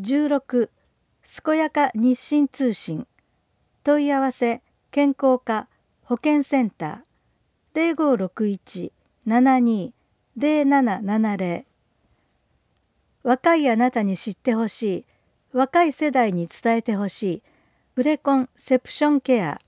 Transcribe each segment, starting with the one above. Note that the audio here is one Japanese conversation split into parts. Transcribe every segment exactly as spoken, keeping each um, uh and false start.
じゅうろく健やか日清通信問い合わせ健康課保健センター ゼロごろくいち ななに ゼロななななゼロ 若いあなたに知ってほしい、若い世代に伝えてほしいプレコンセプションケア。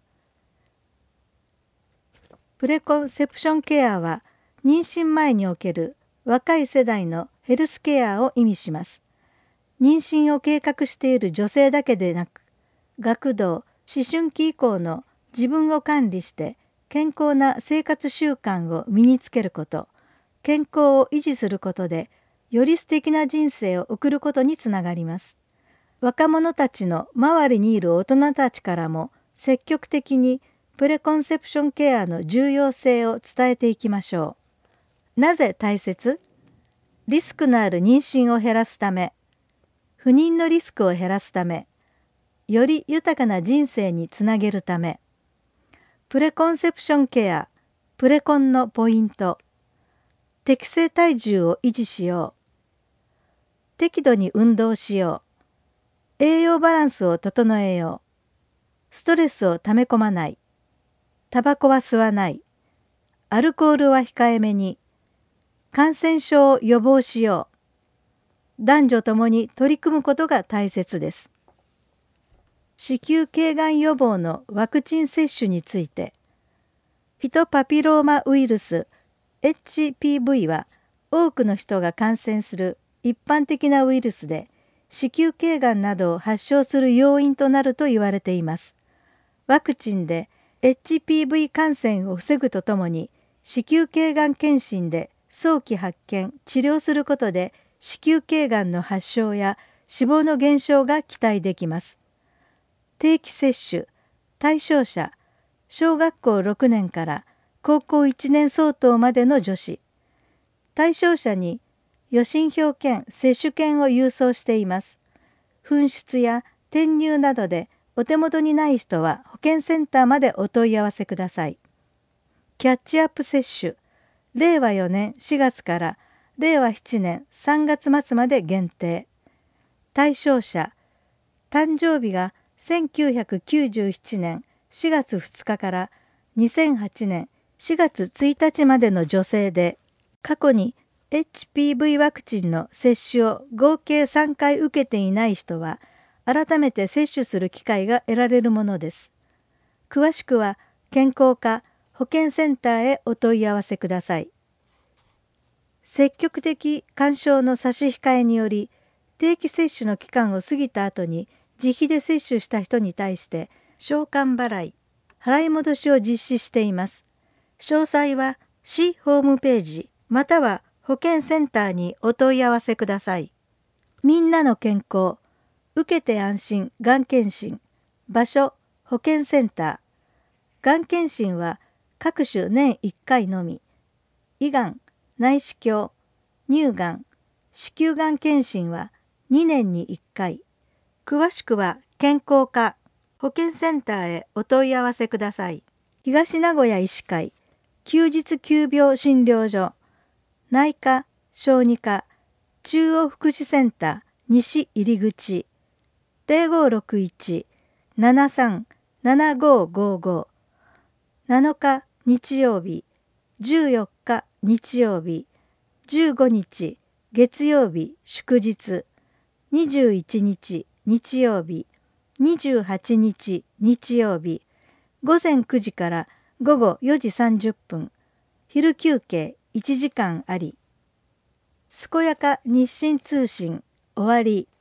プレコンセプションケアは妊娠前における若い世代のヘルスケアを意味します。妊娠を計画している女性だけでなく、学童、思春期以降の自分を管理して健康な生活習慣を身につけること、健康を維持することで、より素敵な人生を送ることにつながります。若者たちの周りにいる大人たちからも積極的にプレコンセプションケアの重要性を伝えていきましょう。なぜ大切？リスクのある妊娠を減らすため、不妊のリスクを減らすため、より豊かな人生につなげるため。プレコンセプションケア、プレコンのポイント。適正体重を維持しよう。適度に運動しよう。栄養バランスを整えよう。ストレスをため込まない。タバコは吸わない。アルコールは控えめに。感染症を予防しよう。男女ともに取り組むことが大切です。子宮頸がん予防のワクチン接種について、ヒトパピローマウイルス エイチピーブイ は多くの人が感染する一般的なウイルスで、子宮頸がんなどを発症する要因となると言われています。ワクチンで エイチピーブイ 感染を防ぐとともに、子宮頸がん検診で早期発見・治療することで、子宮頸がんの発症や死亡の減少が期待できます。定期接種、対象者、小学校ろくねんから高校いちねん相当までの女子。対象者に予診票券、接種券を郵送しています。紛失や転入などでお手元にない人は保健センターまでお問い合わせください。キャッチアップ接種、れいわよねんしがつかられいわななねんさんがつ末まで限定。対象者、誕生日がせんきゅうひゃくきゅうじゅうななねんしがつふつかからにせんはちねんしがつついたちまでの女性で、過去に エイチピーブイ ワクチンの接種を合計さんかい受けていない人は、改めて接種する機会が得られるものです。詳しくは健康課保健センターへお問い合わせください。積極的勧奨の差し控えにより、定期接種の期間を過ぎた後に自費で接種した人に対して償還払い、払い戻しを実施しています。詳細は市ホームページまたは保健センターにお問い合わせください。みんなの健康、受けて安心がん検診、場所保健センター。がん検診は各種年いっかいのみ。胃がん、内視鏡、乳がん、子宮がん検診はにねんにいっかい。詳しくは健康課保健センターへお問い合わせください。東名古屋医師会休日急病診療所、内科、小児科、中央福祉センター西入口 ゼロごろくいち ななさん ななごごご。なのか日曜日、じゅうよっか日曜日、じゅうごにち月曜日祝日、にじゅういちにち日曜日、にじゅうはちにち日曜日、ごぜんくじからごごよじさんじゅっぷん、昼休憩いちじかんあり。健やか日清通信終わり。